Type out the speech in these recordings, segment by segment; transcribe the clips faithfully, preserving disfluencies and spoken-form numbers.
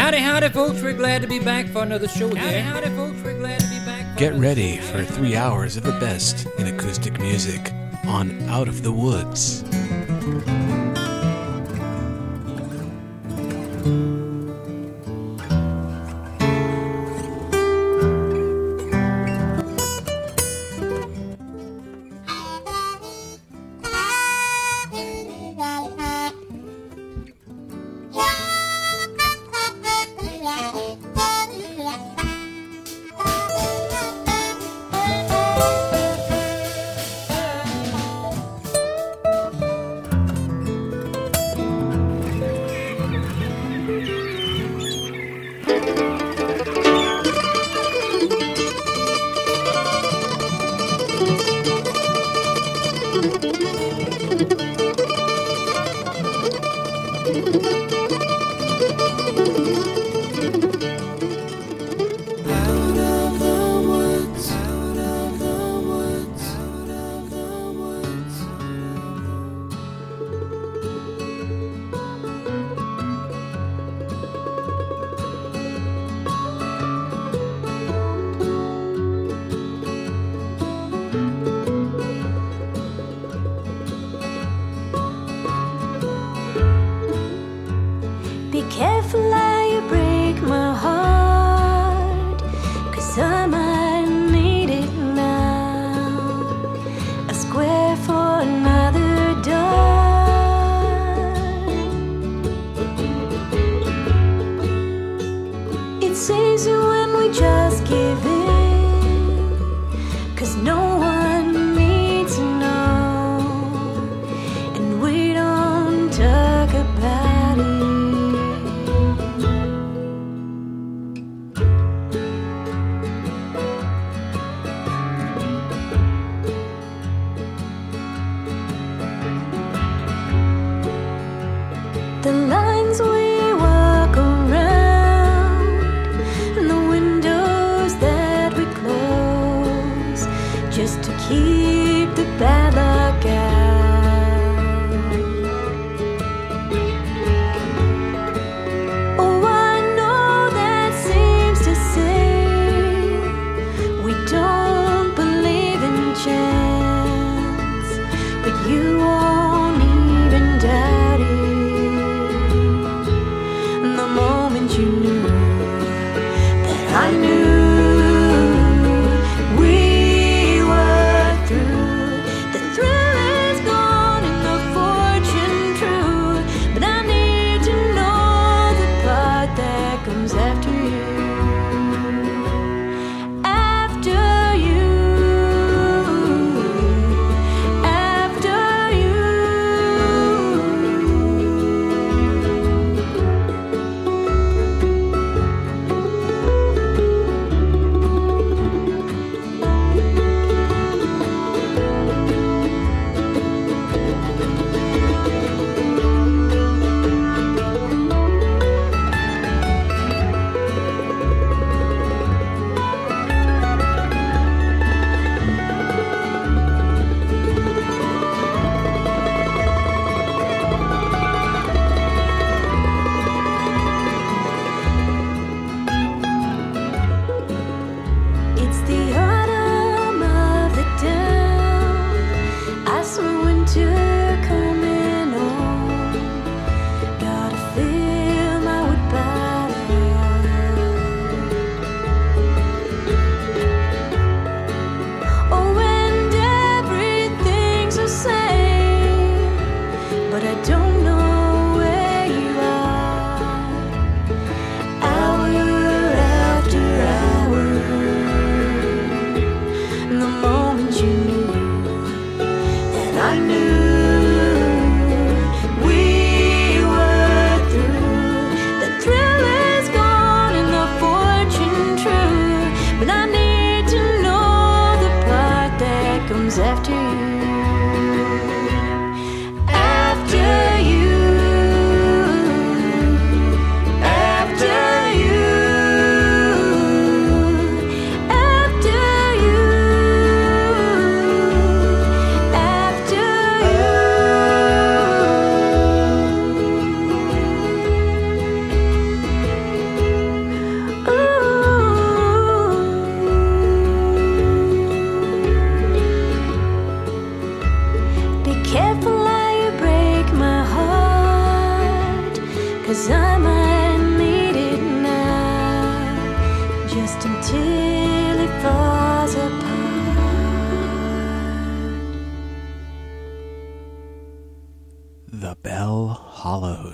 Howdy, howdy, folks. We're glad to be back for another show here. Howdy, howdy, folks. We're glad to be back for Get ready for three hours of the best in acoustic music on Out of the Woods.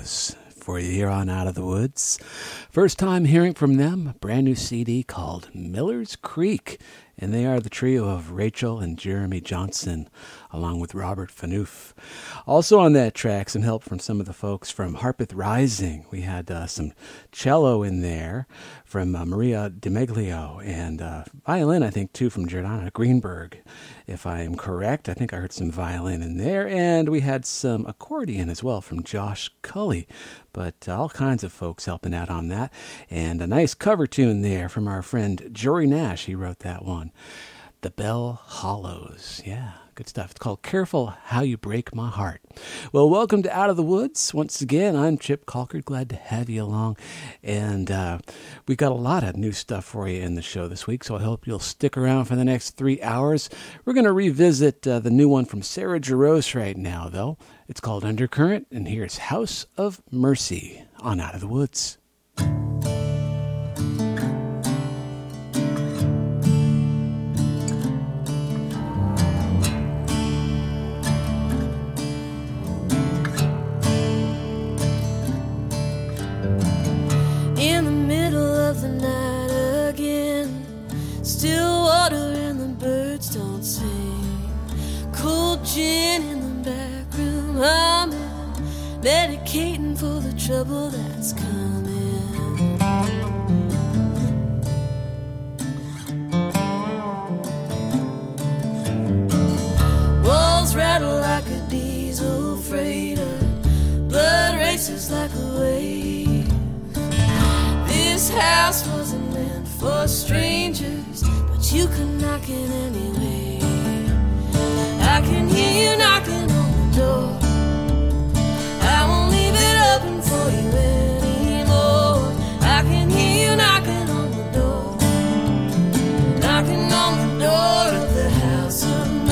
Hollows for you here on Out of the Woods. First time hearing from them, a brand new C D called Miller's Creek. And they are the trio of Rachel and Jeremy Johnson, along with Robert Fanoof. Also on that track, some help from some of the folks from Harpeth Rising. We had uh, some cello in there from uh, Maria DiMeglio, and uh, violin, I think, too, from Jordana Greenberg, if I am correct. I think I heard some violin in there. And we had some accordion as well from Josh Cully. But uh, all kinds of folks helping out on that. And a nice cover tune there from our friend Jory Nash. He wrote that one. The Bell Hollows. Yeah, good stuff. It's called Careful How You Break My Heart. Well, welcome to Out of the Woods. Once again, I'm Chip Colkert. Glad to have you along. And uh, we got a lot of new stuff for you in the show this week, so I hope you'll stick around for the next three hours. We're going to revisit uh, the new one from Sarah Jarosz right now, though. It's called Undercurrent, and here's House of Mercy on Out of the Woods. In the middle of the night again, still water and the birds don't sing, cold gin in the back room, I'm medicating for the trouble that's coming. Walls rattle like a diesel freighter, blood races like a wave. This house wasn't meant for strangers, but you can knock it anyway. I can hear you knocking on the door, I won't leave it open for you anymore. I can hear you knocking on the door, knocking on the door of the house of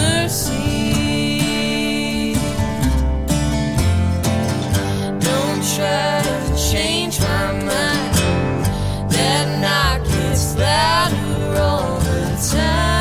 mercy. Don't try to change my mind, that knock gets louder all the time.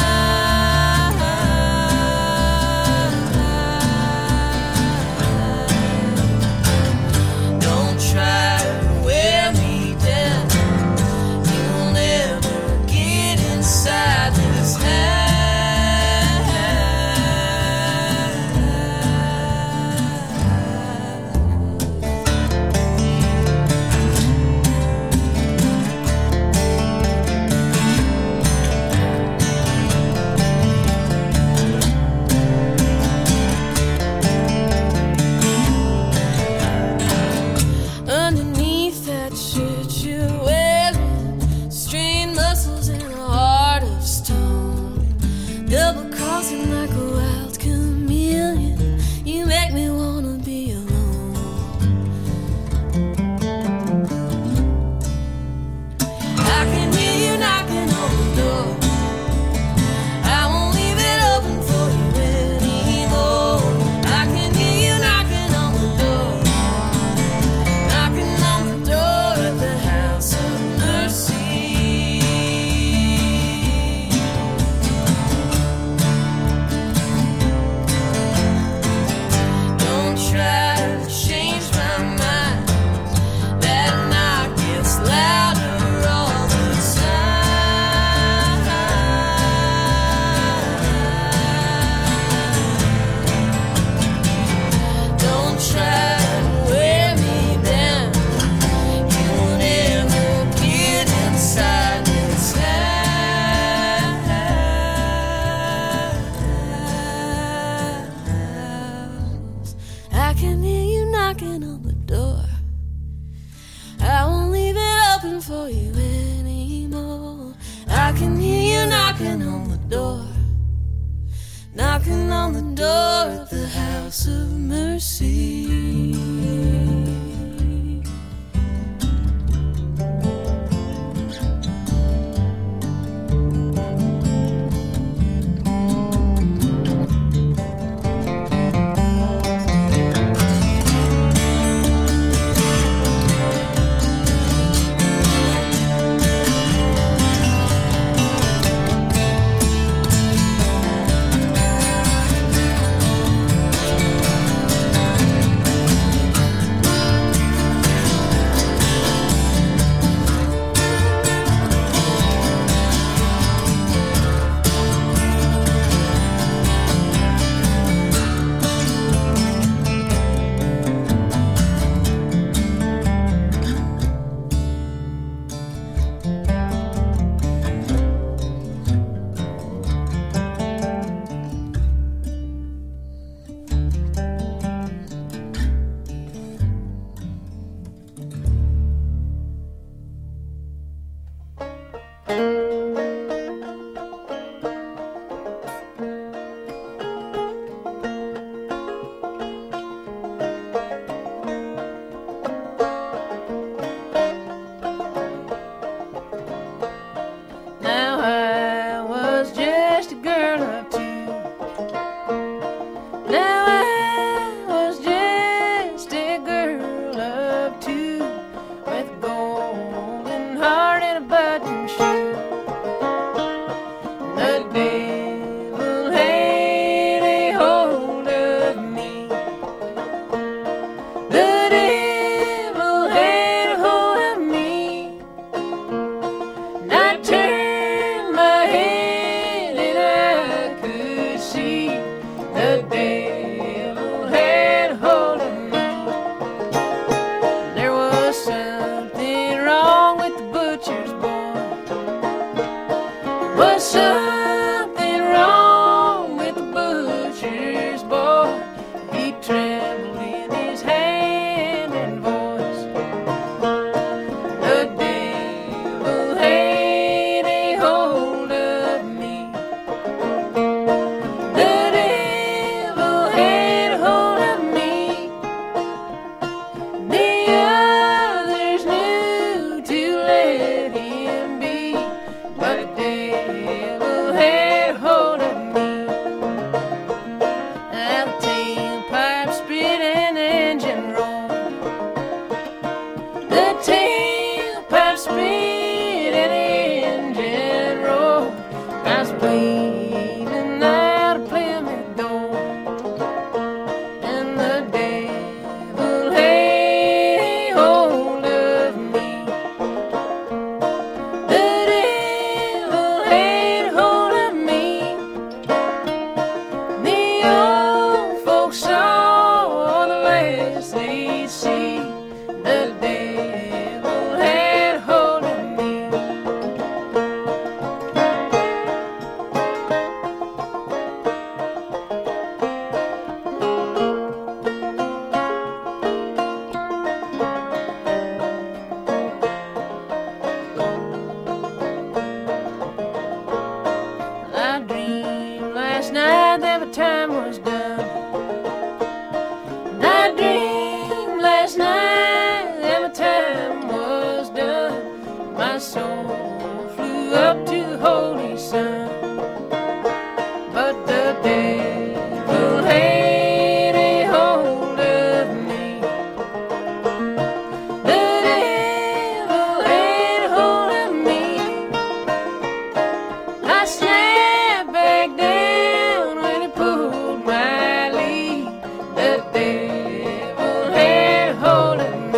up to the Holy Sun. But the devil had a hold of me. The devil had a hold of me. I snapped back down when he pulled my lead. The devil had a hold of me.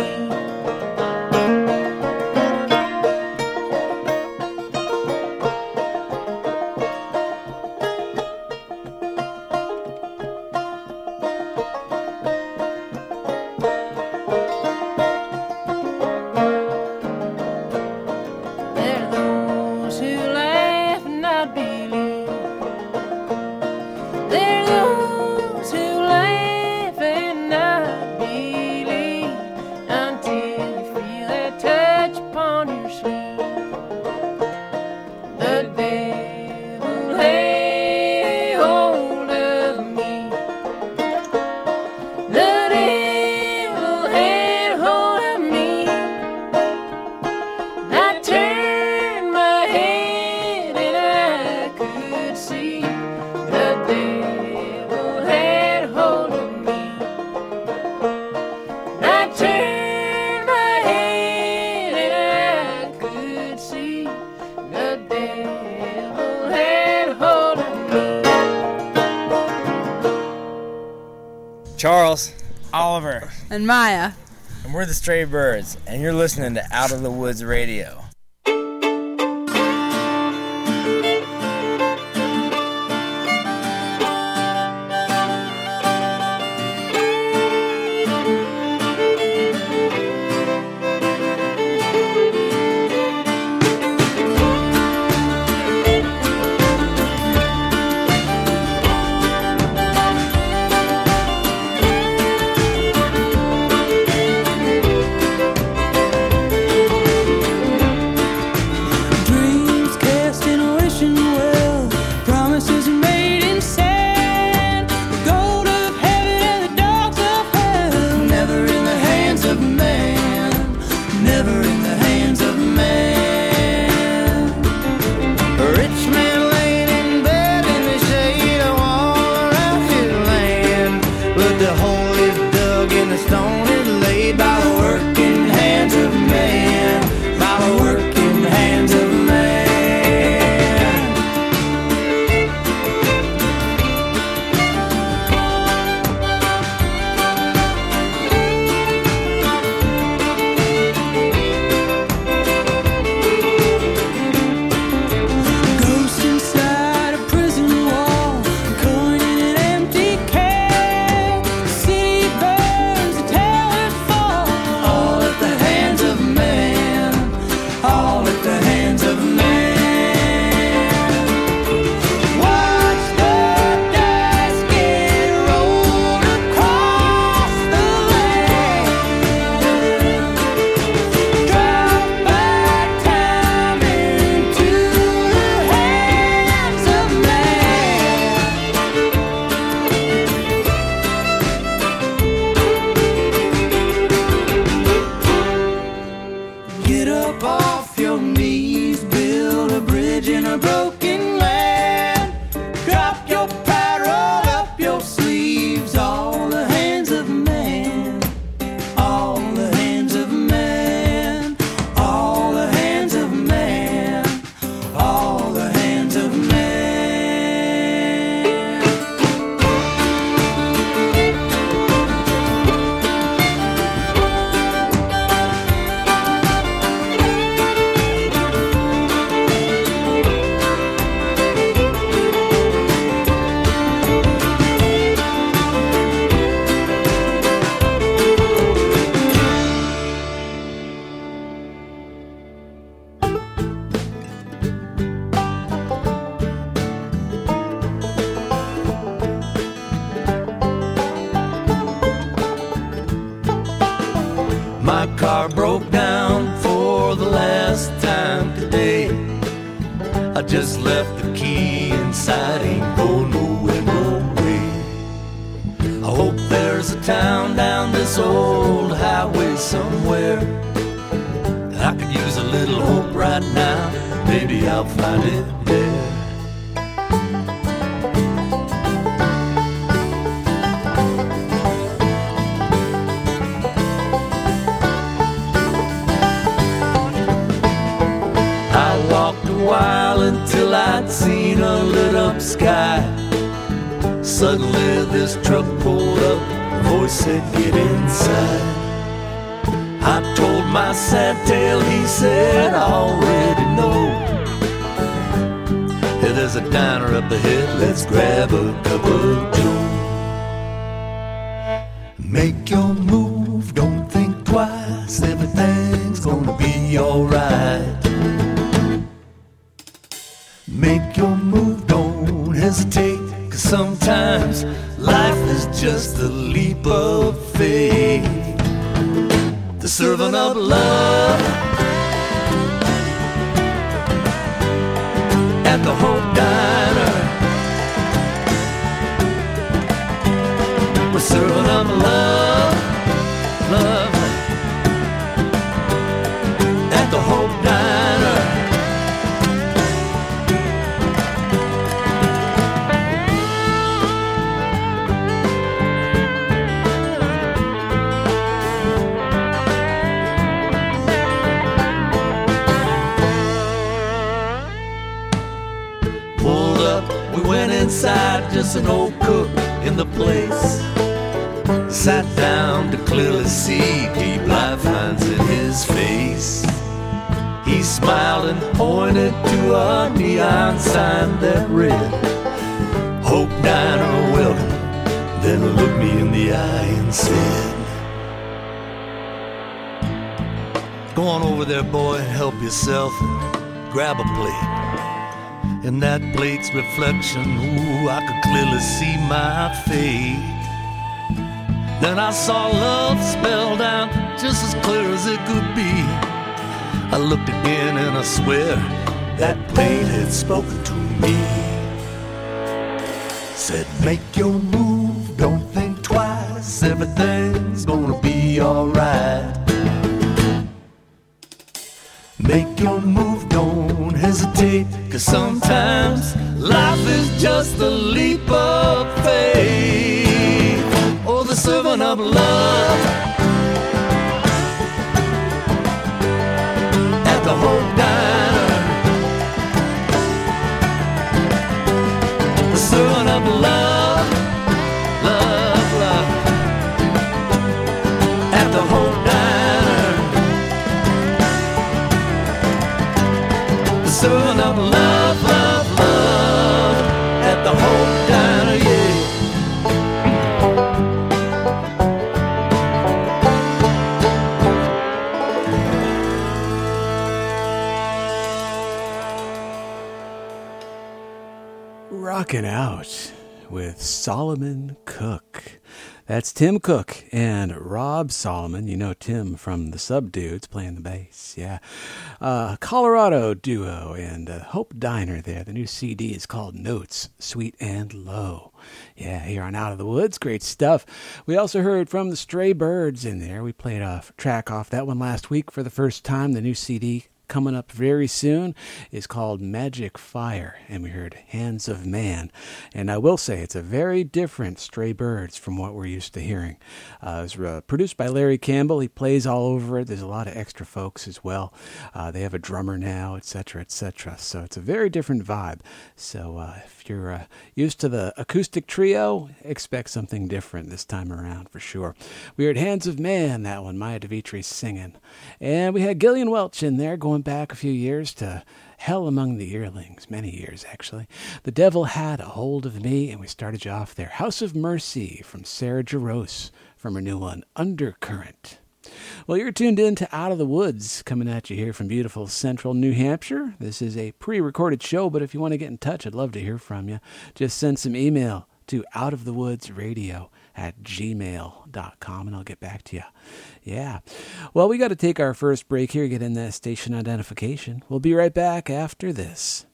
There are those who laugh and not believe. There are those who laugh and not believe until you feel that touch upon your sleeve. The devil had hold of me. The devil had hold of me. I turned my head and I could see the devil had hold of me. I turned my head and I could see the devil had hold of me. Charles, Oliver, And Maya. and we're the Stray Birds, and you're listening to Out of the Woods Radio. Dreams cast in a wishing well, promises made in sand, the gold of heaven and the dogs of hell. Never in the hands of man, never in the hands of man. A rich man laying in bed in the shade of all around his land, but the hole is dug and the stone is laid by the working hands of man, by the working hands of man. Ghost inside a prison wall, coin in an empty can. The city burns, the towers fall, all at the hands of man, all at the hands of man. Watch the dice get rolled across the land. Drop by time into the hands of man. Get up off your knees, build a bridge in a broken land. Drop your pride, roll up your sleeves, all the hands of man, all the hands of man, all the hands of man, all the hands of man. My car broke down for the last time today. I just left the key inside, ain't going nowhere, no way. I hope there's a town down this old highway somewhere that I could use a little hope right right now, maybe I'll find it there. I walked a while until I'd seen a lit up sky. Suddenly this truck pulled up, a voice said, get inside. I told my sad tale, he said, I already know. Hey, there's a diner up ahead, let's grab a cup of joe. Make your move, don't think twice, everything's gonna be alright. Make your move, don't hesitate, 'cause sometimes life is just a leap of faith. The serving of love at the Hope Diner. We're serving up love, love at the Hope Diner. Inside, just an old cook in the place. Sat down to clearly see deep life lines in his face. He smiled and pointed to a neon sign that read, Hope Diner, welcome. Then looked me in the eye and said, go on over there, boy, help yourself and grab a plate. In that plate's reflection, ooh, I could clearly see my fate. Then I saw love spelled out just as clear as it could be. I looked again and I swear that plate had spoken to me. Said, make your move, don't think twice, everything's gonna be alright. Make your move, don't hesitate, 'cause sometimes life is just a leap of faith. Oh, the serving of love at the Hope Diner. The serving of love, love, love at the Hope Diner. Serving up love, love, love at the Hope Diner, yeah. Rockin' out with Solomon Cook. That's Tim Cook and Rob Solomon. You know Tim from the Subdudes playing the bass. Yeah. Uh, Colorado duo and uh, Hope Diner there. The new C D is called Notes, Sweet and Low. Yeah, here on Out of the Woods. Great stuff. We also heard from the Stray Birds in there. We played a track off that one last week for the first time. The new C D coming up very soon is called Magic Fire, and we heard Hands of Man. And I will say it's a very different Stray Birds from what we're used to hearing. Uh, it was uh, produced by Larry Campbell. He plays all over it. There's a lot of extra folks as well. Uh, they have a drummer now, et cetera, et cetera. So it's a very different vibe. So uh, if you're uh, used to the acoustic trio, expect something different this time around for sure. We heard Hands of Man, that one, Maya DeVitri singing. And we had Gillian Welch in there going back a few years to Hell Among the Yearlings, many years actually. The Devil Had a Hold of Me, and we started you off there. House of Mercy from Sarah Jarosz from her new one, Undercurrent. Well, you're tuned in to Out of the Woods, coming at you here from beautiful central New Hampshire. This is a pre-recorded show, but if you want to get in touch, I'd love to hear from you. Just send some email to outofthewoodsradio at gmail dot com, and I'll get back to you. Yeah. Well, we got to take our first break here, get in that station identification. We'll be right back after this.